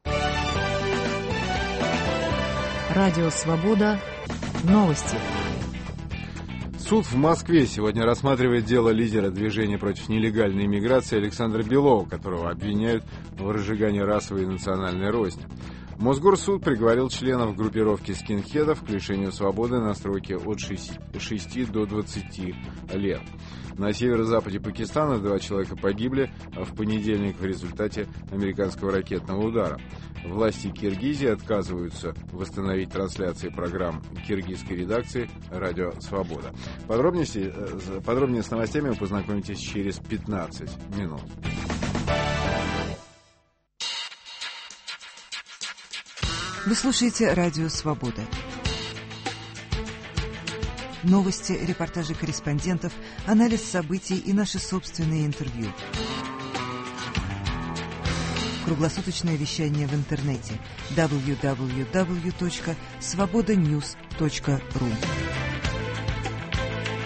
Радио Свобода. Новости. Суд в Москве сегодня рассматривает дело лидера движения против нелегальной иммиграции Александра Белова, которого обвиняют в разжигании расовой и национальной розни. Мосгорсуд приговорил членов группировки скинхедов к лишению свободы на сроки от шести до двадцати лет. На северо-западе Пакистана два человека погибли в понедельник в результате американского ракетного удара. Власти Киргизии отказываются восстановить трансляции программ киргизской редакции «Радио Свобода». Подробности, подробнее с новостями вы познакомитесь через пятнадцать минут. Вы слушаете «Радио Свобода». Новости, репортажи корреспондентов, анализ событий и наши собственные интервью. Круглосуточное вещание в интернете дабл ю дабл ю дабл ю точка свобода ньюс точка ру.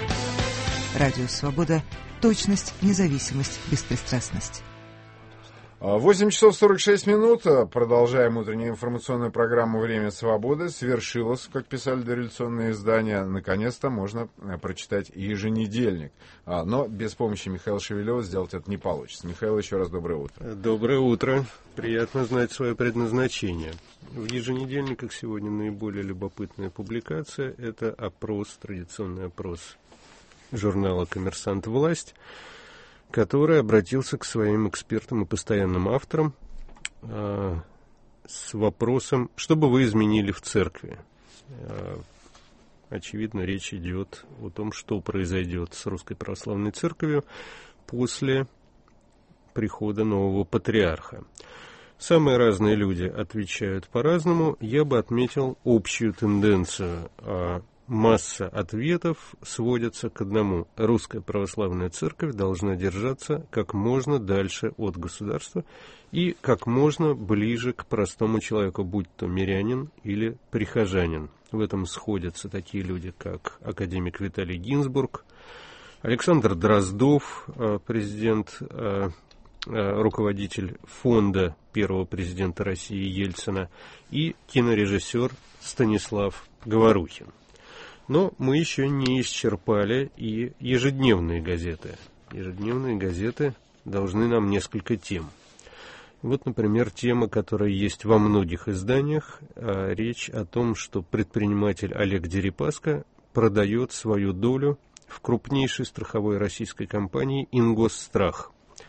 Радио Свобода. Точность, независимость, беспристрастность. восемь часов сорок шесть минут. Продолжаем утреннюю информационную программу «Время свободы». Свершилось, как писали дореволюционные издания. Наконец-то можно прочитать еженедельник. Но без помощи Михаила Шевелева сделать это не получится. Михаил, еще раз доброе утро. Доброе утро. Приятно знать свое предназначение. В еженедельниках сегодня наиболее любопытная публикация – это опрос, традиционный опрос журнала «Коммерсант. Власть», который обратился к своим экспертам и постоянным авторам э, с вопросом, что бы вы изменили в церкви. Э, очевидно, речь идет о том, что произойдет с Русской Православной Церковью после прихода нового патриарха. Самые разные люди отвечают по-разному. Я бы отметил общую тенденцию. Э, Масса ответов сводится к одному. Русская Православная Церковь должна держаться как можно дальше от государства и как можно ближе к простому человеку, будь то мирянин или прихожанин. В этом сходятся такие люди, как академик Виталий Гинзбург, Александр Дроздов, президент, руководитель фонда первого президента России Ельцина, и кинорежиссер Станислав Говорухин. Но мы еще не исчерпали и ежедневные газеты. Ежедневные газеты должны нам несколько тем. Вот, например, тема, которая есть во многих изданиях. Речь о том, что предприниматель Олег Дерипаска продает свою долю в крупнейшей страховой российской компании «Ингосстрах».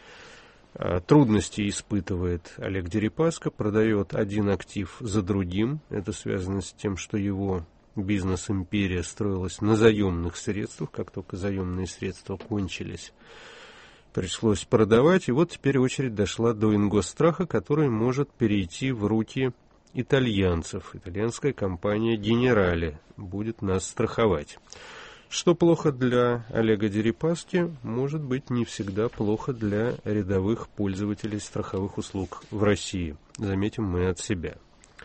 Трудности испытывает Олег Дерипаска, продает один актив за другим. Это связано с тем, что его бизнес-империя строилась на заемных средствах. Как только заемные средства кончились, пришлось продавать. И вот теперь очередь дошла до Ингосстрах, который может перейти в руки итальянцев. Итальянская компания «Генерали» будет нас страховать. Что плохо для Олега Дерипаски, может быть не всегда плохо для рядовых пользователей страховых услуг в России. Заметим мы от себя.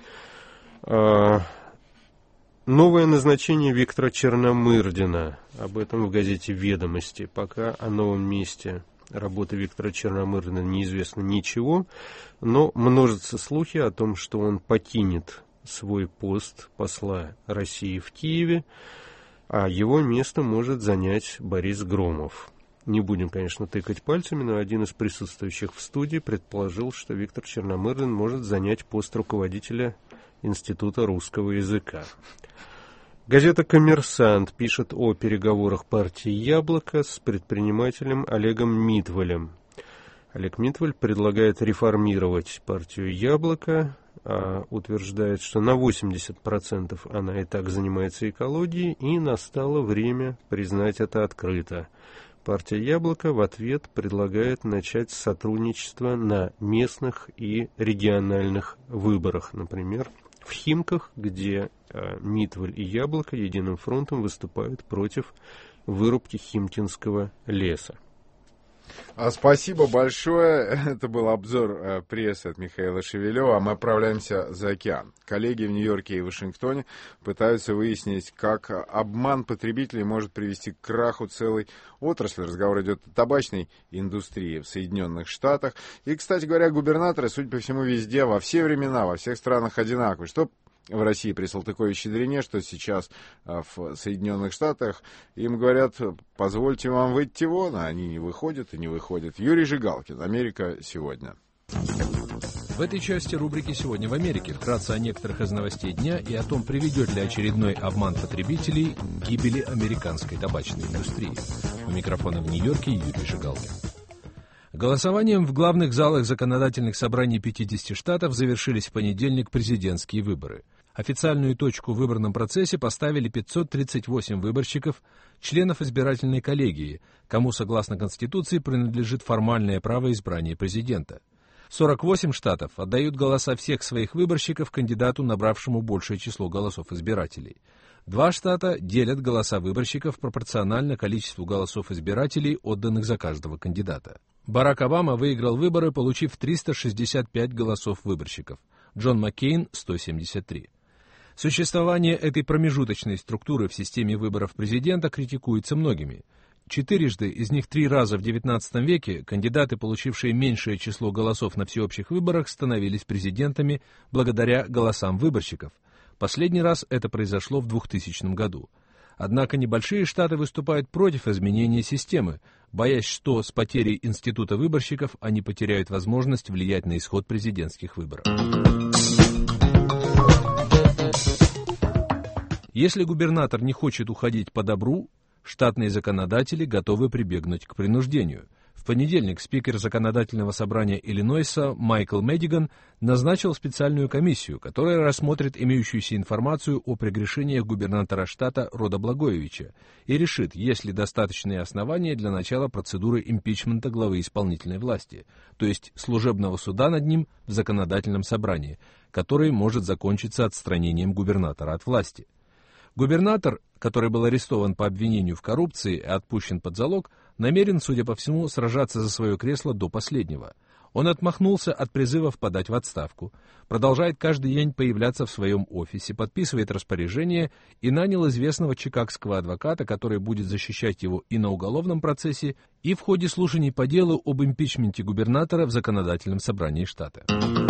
Новое назначение Виктора Черномырдина. Об этом в газете «Ведомости». Пока о новом месте работы Виктора Черномырдина неизвестно ничего, но множатся слухи о том, что он покинет свой пост посла России в Киеве, а его место может занять Борис Громов. Не будем, конечно, тыкать пальцами, но один из присутствующих в студии предположил, что Виктор Черномырдин может занять пост руководителя Института русского языка. Газета «Коммерсант» пишет о переговорах партии «Яблоко» с предпринимателем Олегом Митвалем. Олег Митваль предлагает реформировать партию «Яблоко», а утверждает, что на восемьдесят процентов она и так занимается экологией, и настало время признать это открыто. Партия «Яблоко» в ответ предлагает начать сотрудничество на местных и региональных выборах, например, в Химках, где э, Митваль и Яблоко единым фронтом выступают против вырубки химкинского леса. Спасибо большое. Это был обзор э, прессы от Михаила Шевелева. А мы отправляемся за океан. Коллеги в Нью-Йорке и Вашингтоне пытаются выяснить, как обман потребителей может привести к краху целой отрасли. Разговор идет о табачной индустрии в Соединенных Штатах. И, кстати говоря, губернаторы, судя по всему, везде, во все времена, во всех странах одинаковые. Что в России при Салтыкове-Щедрине, что сейчас в Соединенных Штатах, им говорят: позвольте вам выйти вон, а они не выходят и не выходят. Юрий Жигалкин, «Америка сегодня». В этой части рубрики «Сегодня в Америке» вкратце о некоторых из новостей дня и о том, приведет ли очередной обман потребителей к гибели американской табачной индустрии. У микрофона в Нью-Йорке Юрий Жигалкин. Голосованием в главных залах законодательных собраний пятидесяти штатов завершились в понедельник президентские выборы. Официальную точку в выборном процессе поставили пятьсот тридцать восемь выборщиков, членов избирательной коллегии, кому, согласно Конституции, принадлежит формальное право избрания президента. сорок восемь штатов отдают голоса всех своих выборщиков кандидату, набравшему большее число голосов избирателей. Два штата делят голоса выборщиков пропорционально количеству голосов избирателей, отданных за каждого кандидата. Барак Обама выиграл выборы, получив триста шестьдесят пять голосов выборщиков, Джон Маккейн – сто семьдесят три. Существование этой промежуточной структуры в системе выборов президента критикуется многими. Четырежды, из них три раза в девятнадцатом веке, кандидаты, получившие меньшее число голосов на всеобщих выборах, становились президентами благодаря голосам выборщиков. Последний раз это произошло в двухтысячном году. Однако небольшие штаты выступают против изменения системы, боясь, что с потерей института выборщиков они потеряют возможность влиять на исход президентских выборов. Если губернатор не хочет уходить по добру, штатные законодатели готовы прибегнуть к принуждению. В понедельник спикер Законодательного собрания Иллинойса Майкл Медиган назначил специальную комиссию, которая рассмотрит имеющуюся информацию о прегрешениях губернатора штата Рода Благоевича и решит, есть ли достаточные основания для начала процедуры импичмента главы исполнительной власти, то есть служебного суда над ним в Законодательном собрании, который может закончиться отстранением губернатора от власти. Губернатор, который был арестован по обвинению в коррупции и отпущен под залог, намерен, судя по всему, сражаться за свое кресло до последнего. Он отмахнулся от призывов подать в отставку, продолжает каждый день появляться в своем офисе, подписывает распоряжения и нанял известного чикагского адвоката, который будет защищать его и на уголовном процессе, и в ходе слушаний по делу об импичменте губернатора в Законодательном собрании штата.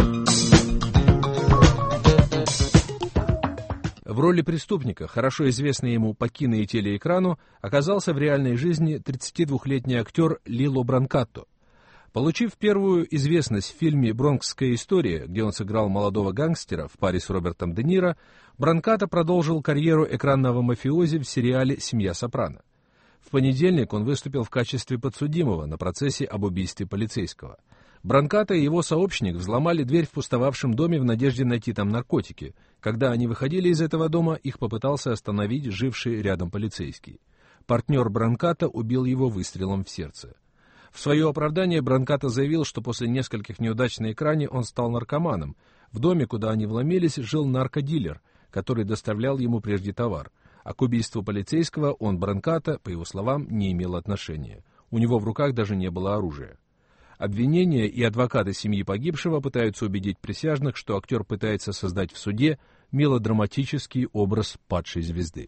В роли преступника, хорошо известный ему по кино и телеэкрану, оказался в реальной жизни тридцатидвухлетний актер Лило Бранкатто. Получив первую известность в фильме «Бронкская история», где он сыграл молодого гангстера в паре с Робертом Де Ниро, Бранкатто продолжил карьеру экранного мафиози в сериале «Семья Сопрано». В понедельник он выступил в качестве подсудимого на процессе об убийстве полицейского. Бранкатто и его сообщник взломали дверь в пустовавшем доме в надежде найти там наркотики. Когда они выходили из этого дома, их попытался остановить живший рядом полицейский. Партнер Бранкатто убил его выстрелом в сердце. В свое оправдание Бранкатто заявил, что после нескольких неудач на экране он стал наркоманом. В доме, куда они вломились, жил наркодилер, который доставлял ему прежде товар. А к убийству полицейского он, Бранкатто, по его словам, не имел отношения. У него в руках даже не было оружия. Обвинения и адвокаты семьи погибшего пытаются убедить присяжных, что актер пытается создать в суде мелодраматический образ падшей звезды.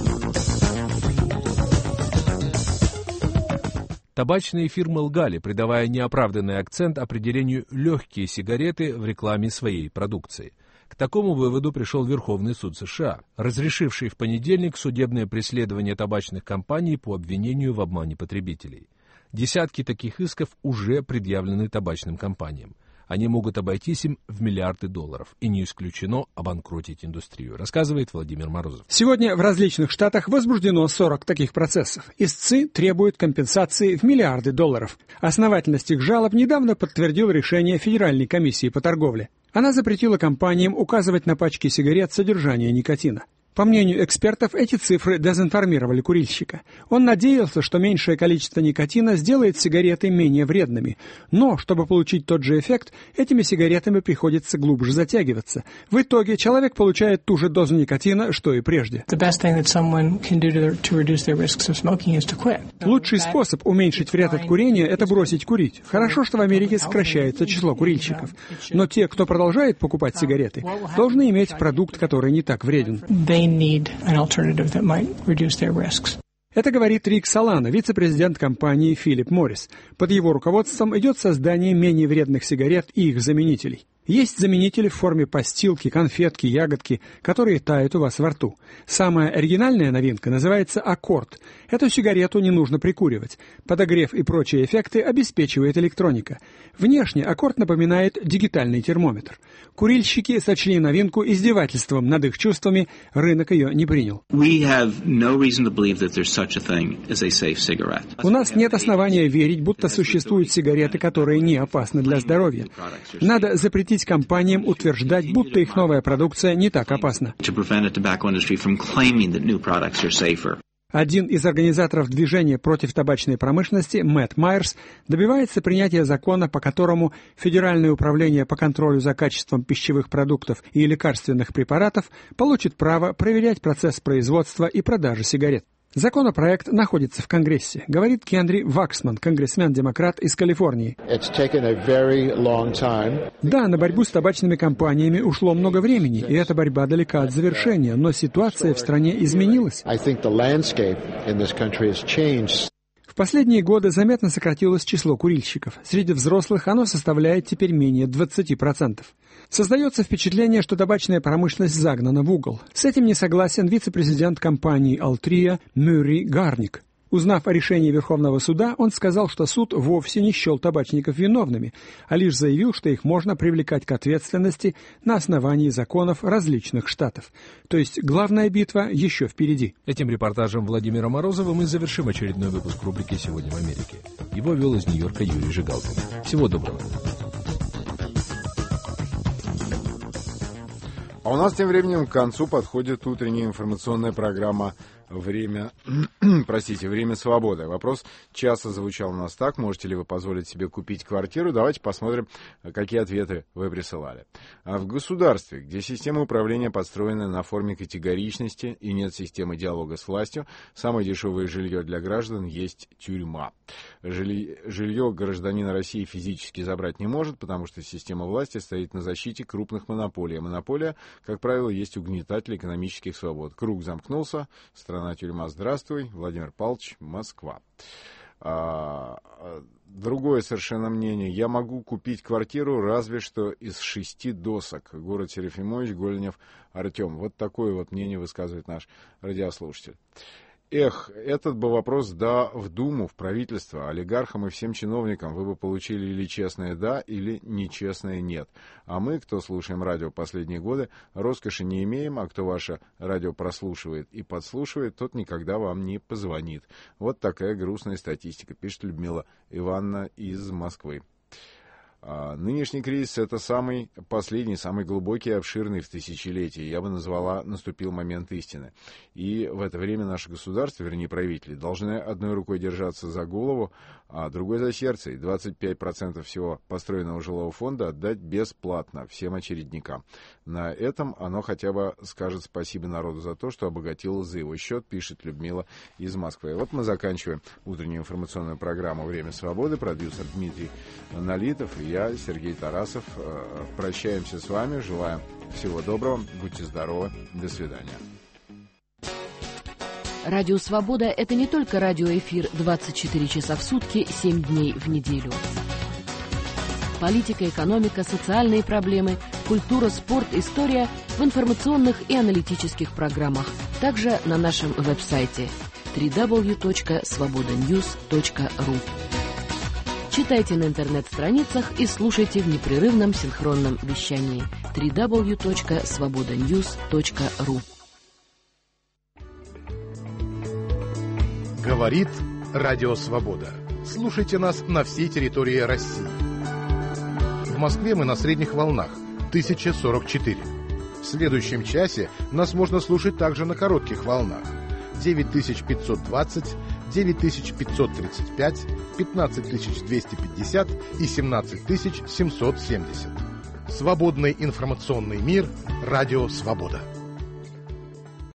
Табачные фирмы лгали, придавая неоправданный акцент определению «легкие сигареты» в рекламе своей продукции. К такому выводу пришел Верховный суд США, разрешивший в понедельник судебное преследование табачных компаний по обвинению в обмане потребителей. Десятки таких исков уже предъявлены табачным компаниям. Они могут обойтись им в миллиарды долларов, и не исключено обанкротить индустрию, рассказывает Владимир Морозов. Сегодня в различных штатах возбуждено сорок таких процессов. Истцы требуют компенсации в миллиарды долларов. Основательность их жалоб недавно подтвердил решение Федеральной комиссии по торговле. Она запретила компаниям указывать на пачке сигарет содержание никотина. По мнению экспертов, эти цифры дезинформировали курильщика. Он надеялся, что меньшее количество никотина сделает сигареты менее вредными. Но, чтобы получить тот же эффект, этими сигаретами приходится глубже затягиваться. В итоге человек получает ту же дозу никотина, что и прежде. Лучший способ уменьшить вред от курения – это бросить курить. Хорошо, что в Америке сокращается число курильщиков. Но те, кто продолжает покупать сигареты, должны иметь продукт, который не так вреден. Это говорит Рик Солано, вице-президент компании Philip Morris. Под его руководством идет создание менее вредных сигарет и их заменителей. Есть заменители в форме постилки, конфетки, ягодки, которые тают у вас во рту. Самая оригинальная новинка называется «Аккорд». Эту сигарету не нужно прикуривать. Подогрев и прочие эффекты обеспечивает электроника. Внешне «Аккорд» напоминает дигитальный термометр. Курильщики сочли новинку издевательством над их чувствами, рынок ее не принял. У нас нет основания верить, будто существуют сигареты, которые не опасны для здоровья. Надо запретить компаниям утверждать, будто их новая продукция не так опасна. Один из организаторов движения против табачной промышленности, Мэтт Майерс, добивается принятия закона, по которому Федеральное управление по контролю за качеством пищевых продуктов и лекарственных препаратов получит право проверять процесс производства и продажи сигарет. Законопроект находится в Конгрессе, говорит Кенри Ваксман, конгрессмен-демократ из Калифорнии. Да, на борьбу с табачными компаниями ушло много времени, и эта борьба далека от завершения, но ситуация в стране изменилась. последние годы заметно сократилось число курильщиков. Среди взрослых оно составляет теперь менее двадцати процентов. Создается впечатление, что табачная промышленность загнана в угол. С этим не согласен вице-президент компании «Altrия» Мюррей Гарник. Узнав о решении Верховного суда, он сказал, что суд вовсе не счел табачников виновными, а лишь заявил, что их можно привлекать к ответственности на основании законов различных штатов. То есть главная битва еще впереди. Этим репортажем Владимира Морозова мы завершим очередной выпуск рубрики «Сегодня в Америке». Его вел из Нью-Йорка Юрий Жигалкин. Всего доброго. А у нас тем временем к концу подходит утренняя информационная программа «Время, простите, время свободы». Вопрос часто звучал у нас так: можете ли вы позволить себе купить квартиру? Давайте посмотрим, какие ответы вы присылали. А в государстве, где система управления построена на форме категоричности и нет системы диалога с властью, самое дешевое жилье для граждан есть тюрьма. Жилье, жилье гражданина России физически забрать не может, потому что система власти стоит на защите крупных монополий. А монополия, как правило, есть угнетатель экономических свобод. Круг замкнулся, страна-тюрьма, здравствуй. Владимир Павлович, Москва. А, другое совершенно мнение. Я могу купить квартиру разве что из шести досок. Город Серафимович, Голенев, Артем. Вот такое вот мнение высказывает наш радиослушатель. Эх, этот бы вопрос «да» в Думу, в правительство, олигархам и всем чиновникам вы бы получили или честное «да», или нечестное «нет». А мы, кто слушаем радио последние годы, роскоши не имеем, а кто ваше радио прослушивает и подслушивает, тот никогда вам не позвонит. Вот такая грустная статистика, пишет Людмила Ивановна из Москвы. А нынешний кризис — это самый последний, самый глубокий и обширный в тысячелетии. Я бы назвала, наступил момент истины. И в это время наше государство, вернее правители, должны одной рукой держаться за голову, а другой за сердце. И двадцать пять процентов всего построенного жилого фонда отдать бесплатно всем очередникам. На этом оно хотя бы скажет спасибо народу за то, что обогатило за его счет, пишет Людмила из Москвы. Вот мы заканчиваем утреннюю информационную программу «Время свободы». Продюсер Дмитрий Налитов и я, Сергей Тарасов, прощаемся с вами. Желаем всего доброго. Будьте здоровы. До свидания. Радио «Свобода» — это не только радиоэфир двадцать четыре часа в сутки, семь дней в неделю. Политика, экономика, социальные проблемы, культура, спорт, история в информационных и аналитических программах. Также на нашем веб-сайте дабл ю дабл ю дабл ю точка свобода ньюс точка ру. Читайте на интернет-страницах и слушайте в непрерывном синхронном вещании дабл ю дабл ю дабл ю точка свобода ньюс точка ру. Говорит Радио Свобода. Слушайте нас на всей территории России. В Москве мы на средних волнах тысяча сорок четыре. В следующем часе нас можно слушать также на коротких волнах девять тысяч пятьсот двадцать, девять тысяч пятьсот тридцать пять, пятнадцать тысяч двести пятьдесят и семнадцать тысяч семьсот семьдесят. Свободный информационный мир. Радио Свобода.